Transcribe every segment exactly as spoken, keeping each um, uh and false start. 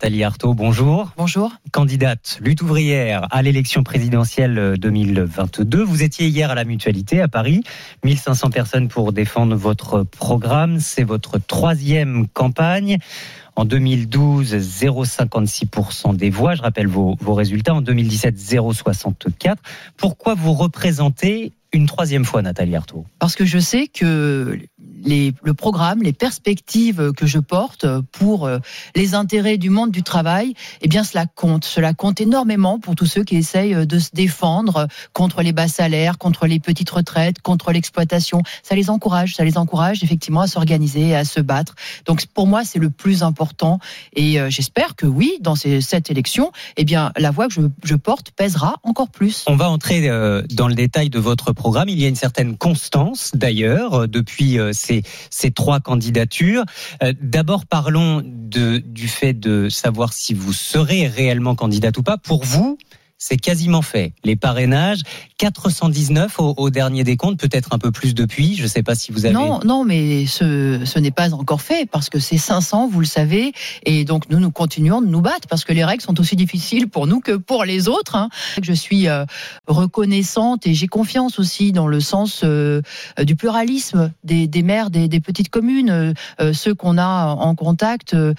Nathalie Arthaud, bonjour. Bonjour. Candidate lutte ouvrière à l'élection présidentielle deux mille vingt-deux. Vous étiez hier à la Mutualité à Paris. mille cinq cents personnes pour défendre votre programme. C'est votre troisième campagne. En deux mille douze, zéro virgule cinquante-six pour cent des voix. Je rappelle vos, vos résultats. En deux mille dix-sept, zéro virgule soixante-quatre. Pourquoi vous représentez une troisième fois, Nathalie Arthaud? Parce que je sais que les, le programme, les perspectives que je porte pour les intérêts du monde du travail, eh bien cela compte. Cela compte énormément pour tous ceux qui essayent de se défendre contre les bas salaires, contre les petites retraites, contre l'exploitation. Ça les encourage, ça les encourage effectivement à s'organiser, à se battre. Donc pour moi, c'est le plus important. Et j'espère que oui, dans ces, cette élection, eh bien la voix que je, je porte pèsera encore plus. On va entrer euh, dans le détail de votre programme. Il y a une certaine constance d'ailleurs depuis euh, ces, ces trois candidatures. Euh, d'abord parlons de, du fait de savoir si vous serez réellement candidate ou pas. Pour vous, c'est quasiment fait. Les parrainages, quatre cent dix-neuf au, au dernier décompte, peut-être un peu plus depuis. Je ne sais pas si vous avez... Non, non, mais ce, ce n'est pas encore fait parce que c'est cinq cents, vous le savez. Et donc, nous, nous continuons de nous battre parce que les règles sont aussi difficiles pour nous que pour les autres. Hein. Je suis euh, reconnaissante et j'ai confiance aussi dans le sens euh, du pluralisme des, des maires des, des petites communes. Euh, ceux qu'on a en contact, euh,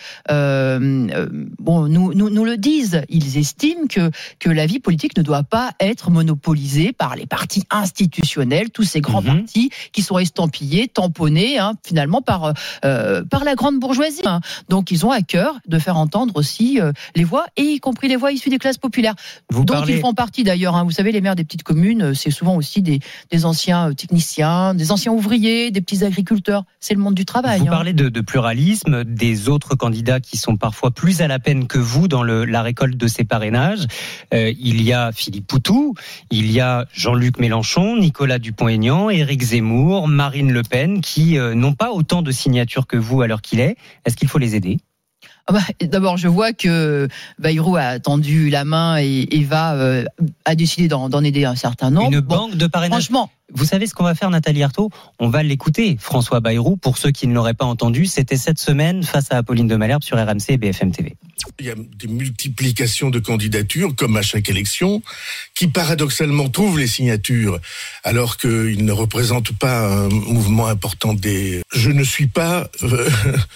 euh, bon, nous, nous, nous le disent. Ils estiment que, que la vie politique ne doit pas être monopolisée par les partis institutionnels, tous ces grands mmh. partis qui sont estampillés, tamponnés, hein, finalement par euh, par la grande bourgeoisie. Hein. Donc ils ont à cœur de faire entendre aussi euh, les voix, et y compris les voix issues des classes populaires. Vous dont parlez... ils font partie d'ailleurs. Hein. Vous savez, les maires des petites communes, c'est souvent aussi des des anciens techniciens, des anciens ouvriers, des petits agriculteurs. C'est le monde du travail. Vous hein. parlez de, de pluralisme, des autres candidats qui sont parfois plus à la peine que vous dans le, la récolte de ces parrainages. Euh, il y a Philippe Poutou, il y a Jean-Luc Mélenchon, Nicolas Dupont-Aignan, Éric Zemmour, Marine Le Pen, qui euh, n'ont pas autant de signatures que vous à l'heure qu'il est. Est-ce qu'il faut les aider ? Ah bah, d'abord, je vois que Bayrou a tendu la main et, et va euh, a décidé d'en, d'en aider un certain nombre. Une bon, banque de parrainage. Franchement. Vous savez ce qu'on va faire, Nathalie Arthaud ? On va l'écouter, François Bayrou. Pour ceux qui ne l'auraient pas entendu, c'était cette semaine face à Apolline de Malherbe sur R M C et B F M T V. Il y a des multiplications de candidatures, comme à chaque élection, qui paradoxalement trouvent les signatures, alors qu'ils ne représentent pas un mouvement important des... Je ne suis pas euh,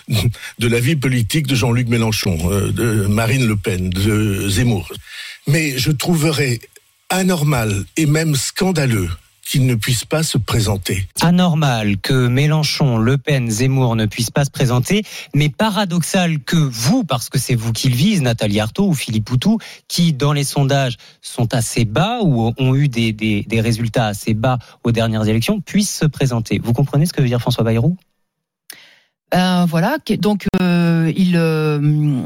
de la vie politique de Jean-Luc Mélenchon, euh, de Marine Le Pen, de Zemmour. Mais je trouverais anormal et même scandaleux qu'ils ne puissent pas se présenter. Anormal que Mélenchon, Le Pen, Zemmour ne puissent pas se présenter, mais paradoxal que vous, parce que c'est vous qui le visez, Nathalie Arthaud ou Philippe Poutou, qui dans les sondages sont assez bas ou ont eu des, des, des résultats assez bas aux dernières élections, puissent se présenter. Vous comprenez ce que veut dire François Bayrou ? Ben voilà, donc euh, il... Euh...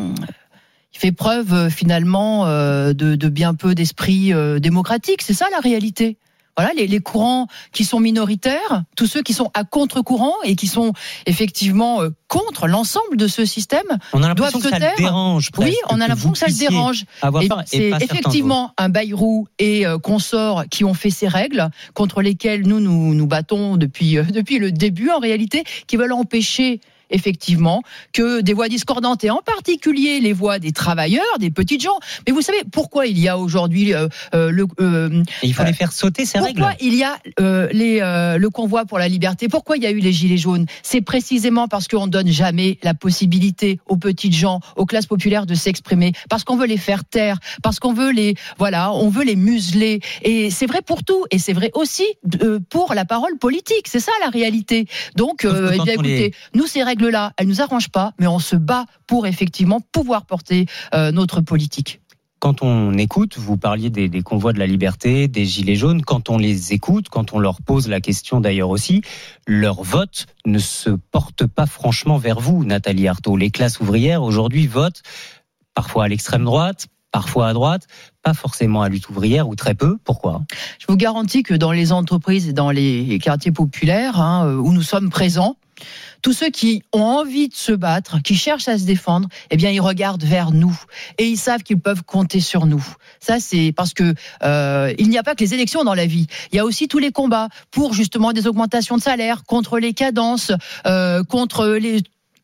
Il fait preuve finalement euh, de, de bien peu d'esprit euh, démocratique. C'est ça la réalité. Voilà, les, les courants qui sont minoritaires, tous ceux qui sont à contre-courant et qui sont effectivement euh, contre l'ensemble de ce système, on a l'impression doivent que se ça taire. Le dérange. Oui, on a l'impression que ça le dérange. Et c'est effectivement un Bayrou et euh, consorts qui ont fait ces règles contre lesquelles nous nous, nous battons depuis euh, depuis le début en réalité, qui veulent empêcher effectivement que des voix discordantes, et en particulier les voix des travailleurs, des petites gens. Mais vous savez pourquoi il y a aujourd'hui euh, euh, le euh, et il faut euh, les faire sauter ces pourquoi règles. Pourquoi il y a euh, les euh, le convoi pour la liberté? Pourquoi il y a eu les gilets jaunes? C'est précisément parce qu'on donne jamais la possibilité aux petites gens, aux classes populaires de s'exprimer, parce qu'on veut les faire taire, parce qu'on veut les voilà, on veut les museler. Et c'est vrai pour tout, et c'est vrai aussi euh, pour la parole politique. C'est ça la réalité. Donc, euh, eh bien, écoutez, les... nous ces règles là, elles nous arrangent pas, mais on se bat pour effectivement pouvoir porter euh, notre politique. Quand on écoute, vous parliez des, des convois de la liberté, des gilets jaunes, quand on les écoute, quand on leur pose la question d'ailleurs aussi, leur vote ne se porte pas franchement vers vous, Nathalie Arthaud. Les classes ouvrières aujourd'hui votent parfois à l'extrême droite, parfois à droite, pas forcément à lutte ouvrière ou très peu. Pourquoi ? Je vous garantis que dans les entreprises et dans les quartiers populaires hein, où nous sommes présents, tous ceux qui ont envie de se battre, qui cherchent à se défendre, eh bien, ils regardent vers nous et ils savent qu'ils peuvent compter sur nous. Ça, c'est parce que euh, il n'y a pas que les élections dans la vie. Il y a aussi tous les combats pour justement des augmentations de salaire, contre les cadences, euh, contre les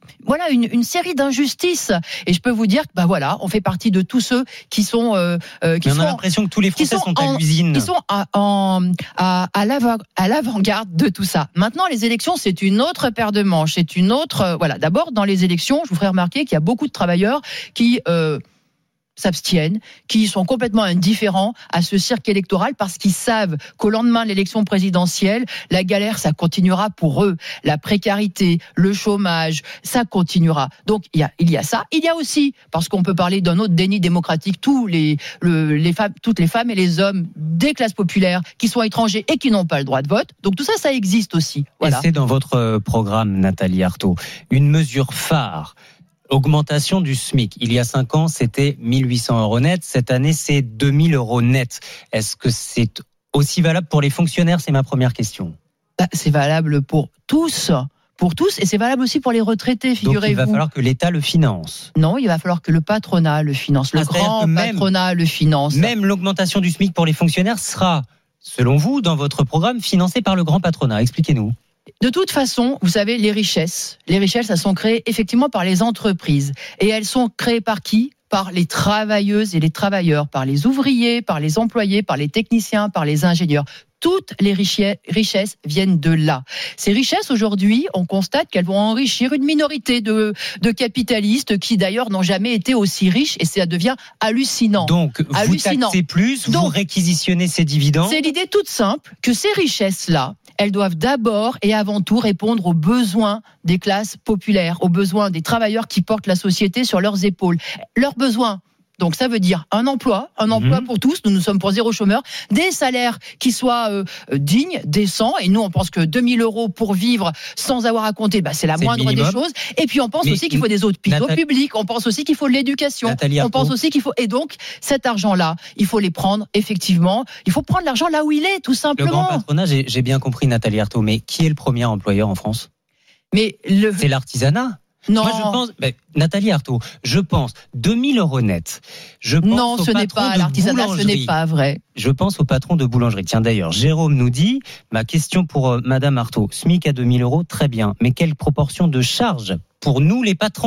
voilà une, une série d'injustices. Et je peux vous dire que bah voilà, on fait partie de tous ceux qui sont euh, euh, qui Mais on sont a l'impression que tous les Français sont, sont à en, l'usine. Qui sont à, en, à, à, l'avant, à l'avant-garde de tout ça. Maintenant, les élections, c'est une autre paire de manches. C'est une autre. Euh, voilà. D'abord, dans les élections, je vous ferai remarquer qu'il y a beaucoup de travailleurs qui euh, s'abstiennent, qui sont complètement indifférents à ce cirque électoral parce qu'ils savent qu'au lendemain de l'élection présidentielle, la galère, ça continuera pour eux. La précarité, le chômage, ça continuera. Donc, il y a, il y a ça. Il y a aussi, parce qu'on peut parler d'un autre déni démocratique, tous les, le, les femmes, toutes les femmes et les hommes des classes populaires qui sont étrangers et qui n'ont pas le droit de vote. Donc, tout ça, ça existe aussi. Voilà. Et c'est dans votre programme, Nathalie Arthaud, une mesure phare. Augmentation du SMIC. Il y a cinq ans, c'était mille huit cents euros net. Cette année, c'est deux mille euros net. Est-ce que c'est aussi valable pour les fonctionnaires ? C'est ma première question. C'est valable pour tous. Pour tous, et c'est valable aussi pour les retraités, figurez-vous. Donc il va falloir que l'État le finance. Non, il va falloir que le patronat le finance. Le ah, grand même, patronat le finance. Même l'augmentation du SMIC pour les fonctionnaires sera, selon vous, dans votre programme, financée par le grand patronat. Expliquez-nous. De toute façon, vous savez, les richesses, les richesses, elles sont créées effectivement par les entreprises. Et elles sont créées par qui ? Par les travailleuses et les travailleurs, par les ouvriers, par les employés, par les techniciens, par les ingénieurs. Toutes les richesses viennent de là. Ces richesses, aujourd'hui, on constate qu'elles vont enrichir une minorité de, de capitalistes qui, d'ailleurs, n'ont jamais été aussi riches et ça devient hallucinant. Donc, vous hallucinant. taxez plus, Donc, vous réquisitionnez ces dividendes. C'est l'idée toute simple que ces richesses-là, elles doivent d'abord et avant tout répondre aux besoins des classes populaires, aux besoins des travailleurs qui portent la société sur leurs épaules. Leurs besoins. Donc ça veut dire un emploi, un emploi mmh. pour tous, nous nous sommes pour zéro chômeur, des salaires qui soient euh, dignes, décents, et nous on pense que deux mille euros pour vivre sans avoir à compter, bah, c'est la c'est moindre des choses, et puis on pense Mais aussi qu'il faut des hôpitaux Nathalie... publics, on pense aussi qu'il faut de l'éducation, Nathalie on pense aussi qu'il faut, et donc cet argent-là, il faut les prendre effectivement, il faut prendre l'argent là où il est, tout simplement. Le grand patronat, j'ai, j'ai bien compris Nathalie Arthaud, mais qui est le premier employeur en France ? Mais le... C'est l'artisanat. Non. Moi, je pense, ben, Nathalie Arthaud, je pense deux mille euros net. Je pense non, ce n'est pas l'artisanat, ce n'est pas vrai. Je pense au patron de boulangerie. Tiens, d'ailleurs, Jérôme nous dit, ma question pour euh, Madame Arthaud, SMIC à deux mille euros, très bien. Mais quelle proportion de charges pour nous, les patrons ?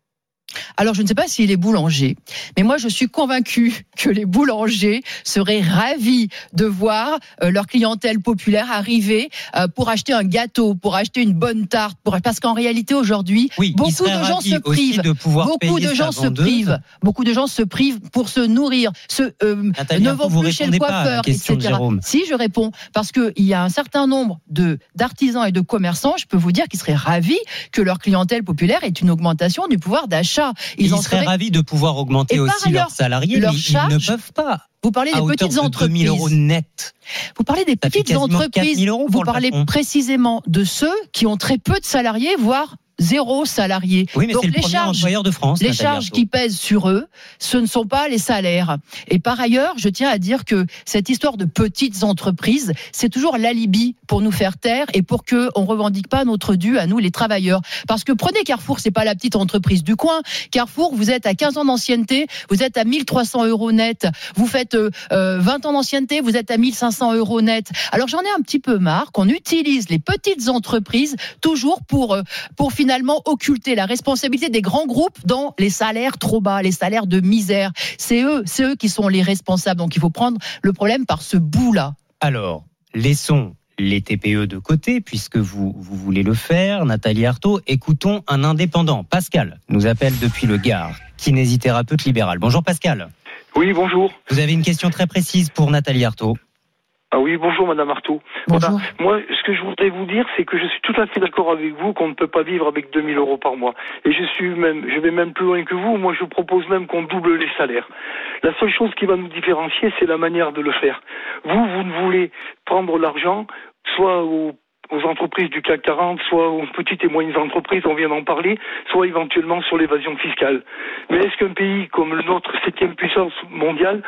Alors, je ne sais pas s'il est boulanger, mais moi, je suis convaincue que les boulangers seraient ravis de voir euh, leur clientèle populaire arriver euh, pour acheter un gâteau, pour acheter une bonne tarte, pour... parce qu'en réalité, aujourd'hui, oui, beaucoup de gens se privent. De beaucoup de gens se privent. Beaucoup de gens se privent pour se nourrir, se, euh, ne vont plus chez le coiffeur, et cetera. Si, je réponds, parce qu'il y a un certain nombre de, d'artisans et de commerçants, je peux vous dire qu'ils seraient ravis que leur clientèle populaire ait une augmentation du pouvoir d'achat. Ils, ils en seraient ravis de pouvoir augmenter aussi ailleurs, leurs salariés, leur mais charge, ils ne peuvent pas. Vous parlez des petites entreprises. deux mille euros net. Vous parlez des Ça petites entreprises. Vous parlez précisément de ceux qui ont très peu de salariés, voire zéro salarié. Oui, mais donc c'est le les premier charges, employeur de France. Les charges qui pèsent sur eux, ce ne sont pas les salaires. Et par ailleurs, je tiens à dire que cette histoire de petites entreprises, c'est toujours l'alibi pour nous faire taire et pour que on revendique pas notre dû à nous, les travailleurs. Parce que prenez Carrefour, c'est pas la petite entreprise du coin. Carrefour, vous êtes à quinze ans d'ancienneté, vous êtes à mille trois cents euros net. Vous faites euh, vingt ans d'ancienneté, vous êtes à mille cinq cents euros net. Alors j'en ai un petit peu marre qu'on utilise les petites entreprises toujours pour euh, pour finalement occulter la responsabilité des grands groupes dans les salaires trop bas, les salaires de misère. C'est eux, c'est eux qui sont les responsables. Donc il faut prendre le problème par ce bout-là. Alors, laissons les T P E de côté, puisque vous, vous voulez le faire, Nathalie Arthaud. Écoutons un indépendant. Pascal nous appelle depuis le Gard, kinésithérapeute libéral. Bonjour Pascal. Oui, bonjour. Vous avez une question très précise pour Nathalie Arthaud. Ah oui, bonjour Madame Arthaud. Bonjour. Voilà. Moi, ce que je voudrais vous dire, c'est que je suis tout à fait d'accord avec vous qu'on ne peut pas vivre avec deux mille euros par mois. Et je suis même, je vais même plus loin que vous. Moi, je propose même qu'on double les salaires. La seule chose qui va nous différencier, c'est la manière de le faire. Vous, vous ne voulez prendre l'argent, soit au aux entreprises du C A C quarante, soit aux petites et moyennes entreprises, on vient d'en parler, soit éventuellement sur l'évasion fiscale. Mais est-ce qu'un pays comme le nôtre, septième puissance mondiale,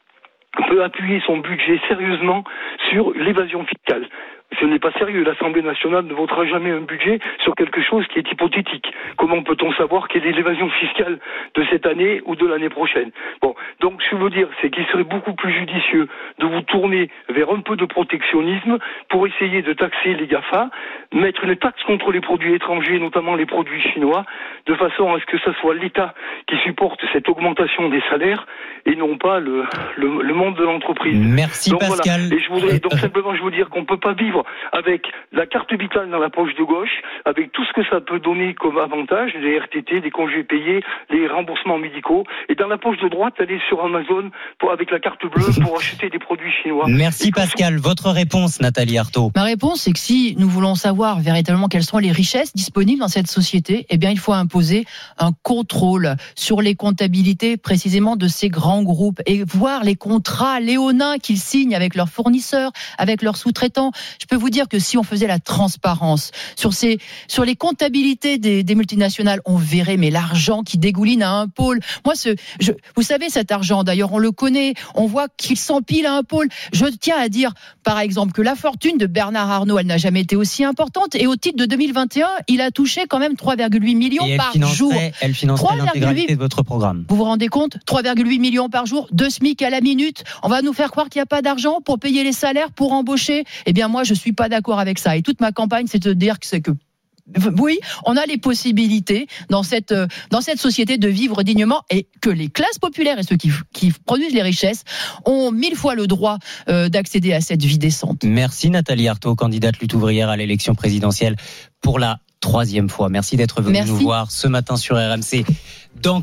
peut appuyer son budget sérieusement sur l'évasion fiscale? Ce n'est pas sérieux. L'Assemblée nationale ne votera jamais un budget sur quelque chose qui est hypothétique. Comment peut-on savoir quelle est l'évasion fiscale de cette année ou de l'année prochaine? Bon, Donc, ce que je veux dire, c'est qu'il serait beaucoup plus judicieux de vous tourner vers un peu de protectionnisme pour essayer de taxer les GAFA, mettre une taxe contre les produits étrangers, notamment les produits chinois, de façon à ce que ce soit l'État qui supporte cette augmentation des salaires et non pas le, le, le monde de l'entreprise. Merci donc, Pascal. Voilà. Et je voudrais donc simplement je veux dire qu'on ne peut pas vivre avec la carte vitale dans la poche de gauche, avec tout ce que ça peut donner comme avantage, des R T T, des congés payés, les remboursements médicaux, et dans la poche de droite, aller sur Amazon pour, avec la carte bleue pour acheter des produits chinois. Merci Pascal. Votre réponse, Nathalie Arthaud? Ma réponse, c'est que si nous voulons savoir véritablement quelles sont les richesses disponibles dans cette société, eh bien, il faut imposer un contrôle sur les comptabilités précisément de ces grands groupes et voir les contrats léonins qu'ils signent avec leurs fournisseurs, avec leurs sous-traitants. Je peux vous dire que si on faisait la transparence sur ces, sur les comptabilités des, des multinationales, on verrait mais l'argent qui dégouline à un pôle. Moi, ce, je, vous savez, cet argent, d'ailleurs, on le connaît, on voit qu'il s'empile à un pôle. Je tiens à dire, par exemple, que la fortune de Bernard Arnault, elle n'a jamais été aussi importante. Et au titre de deux mille vingt et un, il a touché quand même trois virgule huit millions par jour. Elle financerait l'intégralité de votre programme. Vous vous rendez compte? trois virgule huit millions par jour, deux SMIC à la minute. On va nous faire croire qu'il n'y a pas d'argent pour payer les salaires, pour embaucher. Eh bien, moi, je suis pas d'accord avec ça. Et toute ma campagne, c'est de dire que c'est que oui, on a les possibilités dans cette dans cette société de vivre dignement et que les classes populaires et ceux qui qui produisent les richesses ont mille fois le droit euh, d'accéder à cette vie décente. Merci Nathalie Arthaud, candidate lutte ouvrière à l'élection présidentielle pour la troisième fois. Merci d'être venue nous voir ce matin sur R M C. Dans